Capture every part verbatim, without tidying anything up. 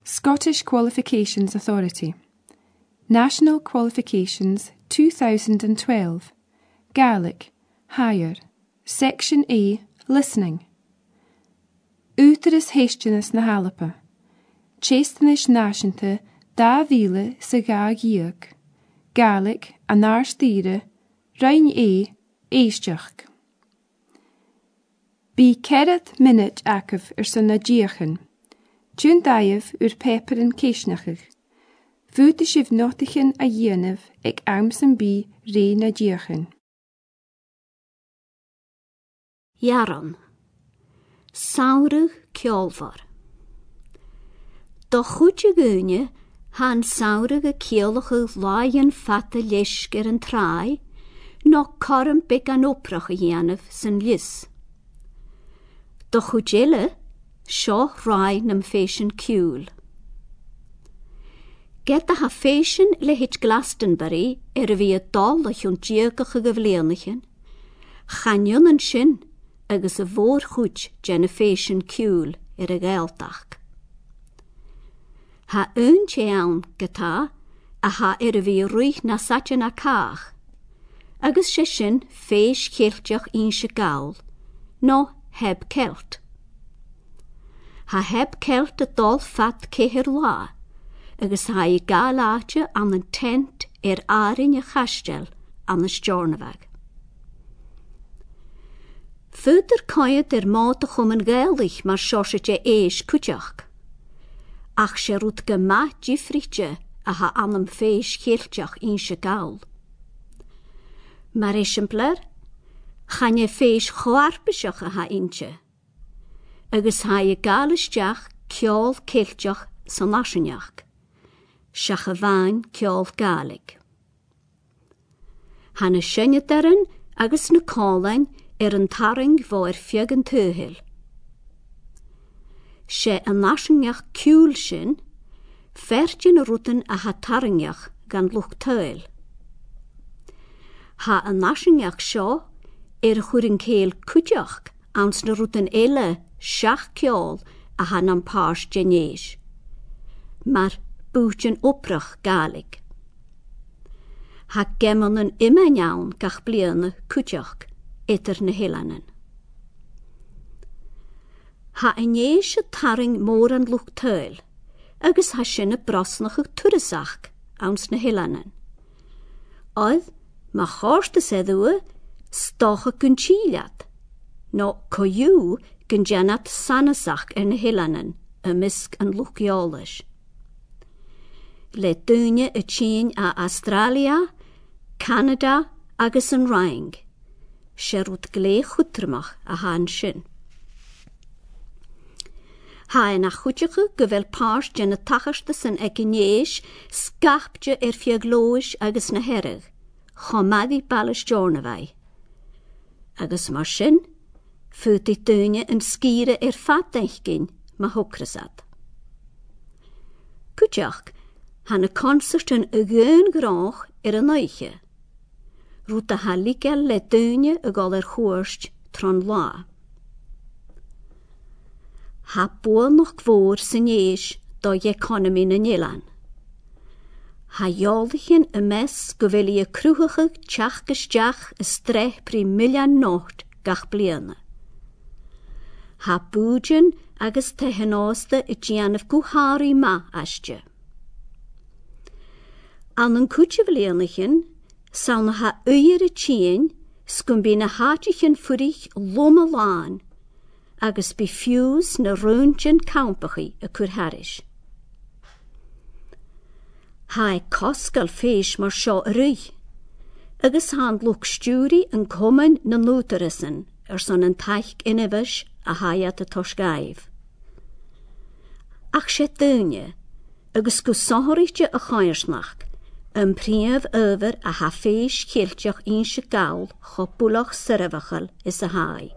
Scottish Qualifications Authority. National Qualifications two thousand twelve. Gaelic, Higher. Section A, Listening. Útaras héisteannas na Hallapa. Chéstanis náisiúnta dá mhíle sa gá ghaíoch. Gaelic, an árstíre, Rain é, éisteach. Bí ceirad minute acah ar san na díochan. Tún daibh ur pepper an céisneachach. Fúta sibh nótachan a dhéanamh ag arms an bí ré na díochan. Jaran. Saurug ceolvar. Do chuide gúine han saurug a ceolach láin fatta leisgur an trai, nó corm bic an oprach a dhéanamh san lius. Do chuidile, seo rai nam fésin ciúl. Get a ha fésin le hit Glastonbury er a bhí a dal a chun diogach a gyfléanachin, chanion an sin agus a bhór chuid gen a fésin ciúl er a gaeltach. Ha un tean gata a ha er a bhí ruich na satjan a cach, agus sé sin fés chéilteach in se gael, no heb celt. Ha heb celt a dal fat céhir lá, agus ha i gael áte an an tent er árin a chastel an as jornavag. Fuder coiad er máta chum an gaelich mar sosite éis cúteach, ach sé rút go maith difrite a ha anam fés chéilteach in se gael. Mar esimpler, chane fés choarpiseach a ha inche, agus ha i gaelisteach ceol céilteach san asineach, seach a bhain ceol gaelig. Ha na sinne darin agus na cálain er an taring bhó er fiag an tuathil. Sé an asineach ciúl sin, fertin a rútan a ha taringeach gan luch tuail. Ha an asineach seo er a churin céil cúteach ans na rútan eile seach ceol a han an páis genéis, mar bútin oprach gaelig. Ha gemman an imeann gach bliana cúteach etter na hélanen. Ha inéis a taring mór an luch tuail, agus ha sin a brosnach a turasach ans na hélanen. Odd, ma chorsta sedua, stocha gun chíliad, no coiú gun janat sanasach er na hélanen, a misk an luchiolais. Le dúine a Chín a Australia, Canada agus an Rang, sé rút glé chutramach a han sin. Ha na chuteige go bhfuil páirt gen na tachasta san eginéis scapte er fiaglóis agus na herrig, chomadi balis jornavai. Agus mar sin, futi dúine an skire er fateichgin ma hokrasad. Cúteach, han a concert an a gön grach er a neiche. Rút a ha ligel le dúine a gal er chóirst tron lá. Ha búl noch gvór san éis do economy na Nílan. Ha jáldichen a mes go bhfuil a crúchacha teachgasteach a strech pri millian nócht gach bliana. Ha búdjan agus tehenásta i djianamh guhári ma aiste. An an cúte blianachin, sauna ha uir a Chín scum bí na hátichen furich loma lán, agus bí fiús na rúntjen campachi a curharis. Ha e cosgal féis mar seo a rui, agus han luch stúri an comen na nútarisan ar son an taich inibis a haiad a tosgaif. Ach sé dúine, agus go sáharichte a chairsnach, an príomh over a ha féis chéilteach in se gael chopúlach syrfachal is a hai.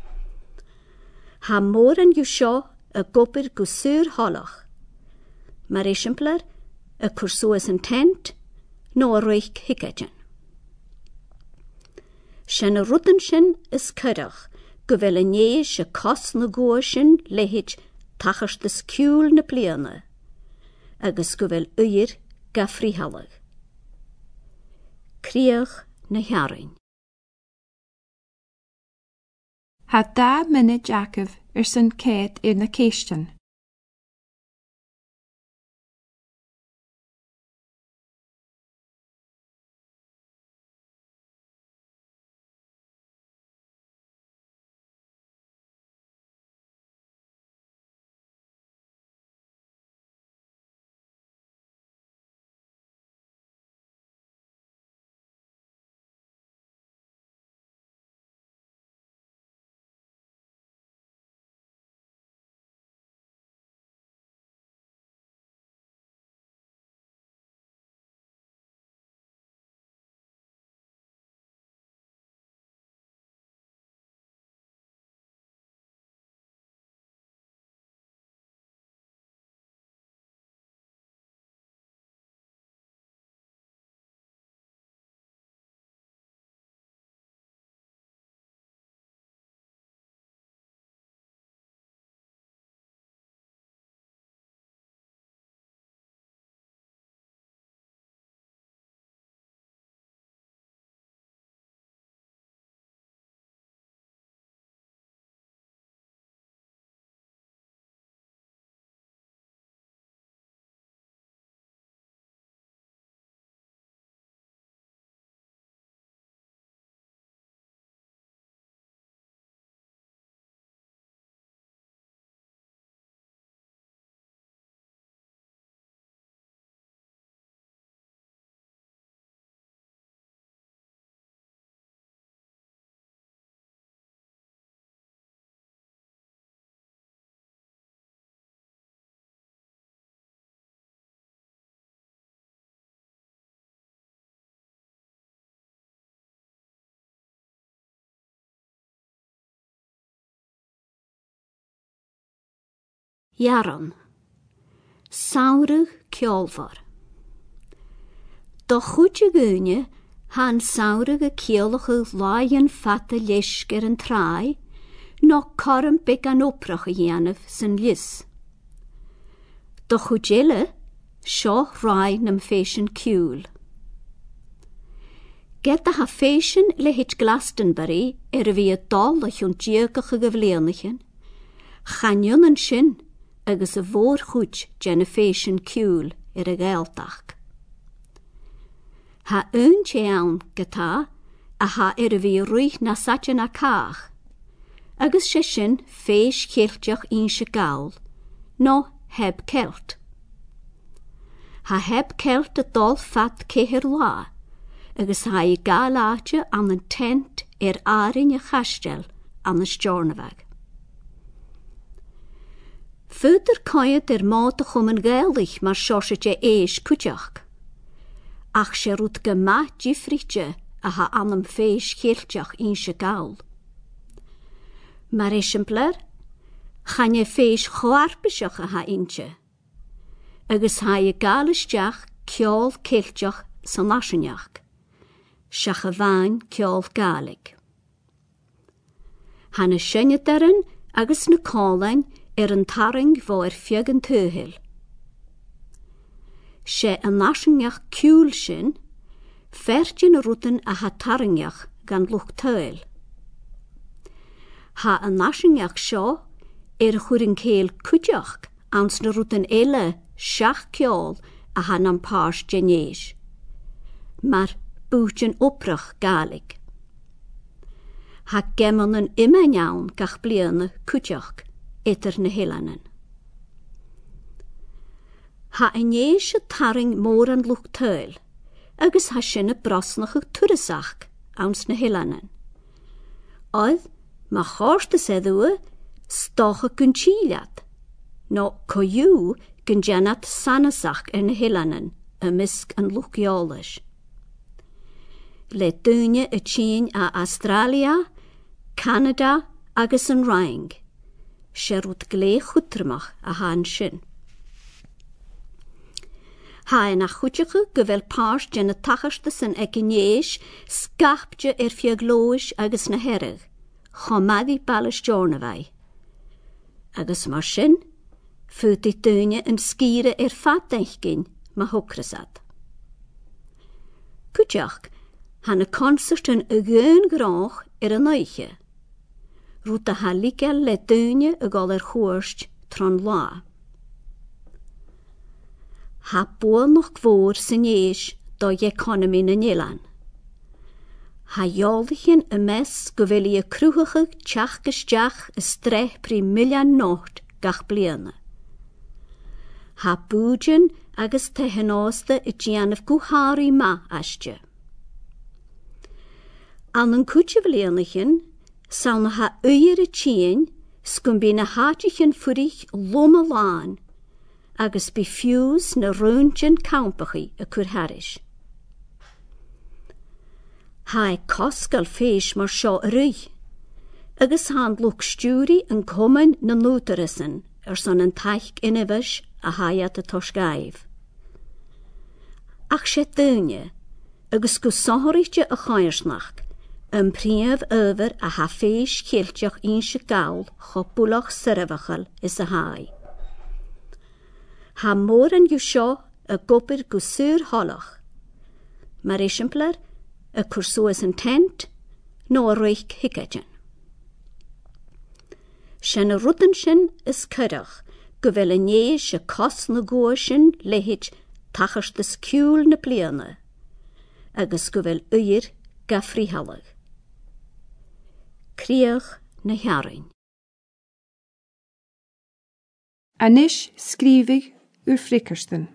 Ha mór an yw seo a gopir go súr holach, mar esimpler a cursuas an tent nó a roich hicetjan. Sin a rutan sin is cyrach go bhfuil a néis a cos na góir sin lehid tachas de ciúl na bliana, agus go bhfuil uir ga fríhalag. Críoch na hearain. Ha da minute Jacob ar san céad ar na céistin. Jaran. Saurug ceolfar. Do chuide gúine han saurug a ceolacha láian fatta leisger an trai, no corm big an oprach a dhéanamh san lius. Do chuidile, seo rai nam fésin ciúl. Get a ha fésin le hit Glastonbury er a bhí a dal a chun diogach a gyfleonachin, chanion an sin agus a bhór chuid gena fésin ciúl ar a gaeltach. Ha un tean gata a ha er a bhí ruich na satin a cach, agus sé sin féis chéilteach in se gael, no heb celt. Ha heb celt a dal fat céhir lá, agus ha i gael áte an an tent er árin a chastel an a stjornavag. Fuidir coiad er mád a chum an gaelich mar sosite éis cúteach. Ach sé rút go ma difrite a ha anam féis chéilteach in se gael. Mar esimpler, chan e féis chwarpiseach a ha inse, agus ha i gaelisteach ceol céilteach san asinneach, seach a bhain ceol gaelig. Han a sinne darin agus na cálain er an taring vo er fiag an tuahil. Se an asinneach ciúl sin, fertin a rúten a ha taringeach gan luch tuil. Ha an asinneach seo er churin céil cúteach ans na rúten eile seach ceol a ha nam páis genéis, mar bútin oprach gaelig. Ha gemman an imeneaun gach bliana cúteach etter na helanen. Ha inéis a taring mór an luch tuil, agus ha sinne brasnach ag turisach ans na helanen. Oedd, ma chorste sedue, stocha gun tíliad, no coiú gun janat sanasach er na helanen, a misk an luch geolish. Le dúine a Chín a Australia, Canada agus an Rang, sé rút glé chutramach a han sin. Ha en a chuteige go bhfuil páis gena tachasta san eginéis scapte er fiaglóis agus na herrig, chomadi balis jornavai. Agus mar sin, Fyd i dynne yn sgire er fadeichgyn ma hwcrysad. Cwtiach, han y concert yn y gyn groch er y neuche. Rwt a haligel le dynne y gol er chwyrst tron la. Ha bwyl noch gwr sy'n eis do economi na Nielan. Ha joldichen y mes gyfeli y crwchach tiach gysdiach y strech pri milian nocht gach bliana. Ha bwdyn agos tehenosta y gianaf gwhari ma astia. An yn cwtjaflianlichen, sawn ha uier y tîn, sgwmbi na hatichen ffwrich lwm y lan, agos biffws na rwntjen campachi y cwrharish. Ha e cosgal feis mar sio rwy, agos han lwc stwri yn comen na lwterasen, er son yn taich inefys a hayat y tosgaif. Ach se dynne, agos gwsohoritje y choersnach, yn prif over a ha feis kieltjach un se gael chopulach syrfachal is a hai. Ha môr yn ywsio y gobr gwsur holach. Mae'r esiamplar y cwrsuas yn tent, no a roich hicetjen. Sien y rwdyn sien is cyrach, gyfel y nes y cos na gwysyn lehid tachas dys cwl na bliana, agos gyfel uir gafrihalag. Criach na hiarin. Anish skrivig ur Frickersten.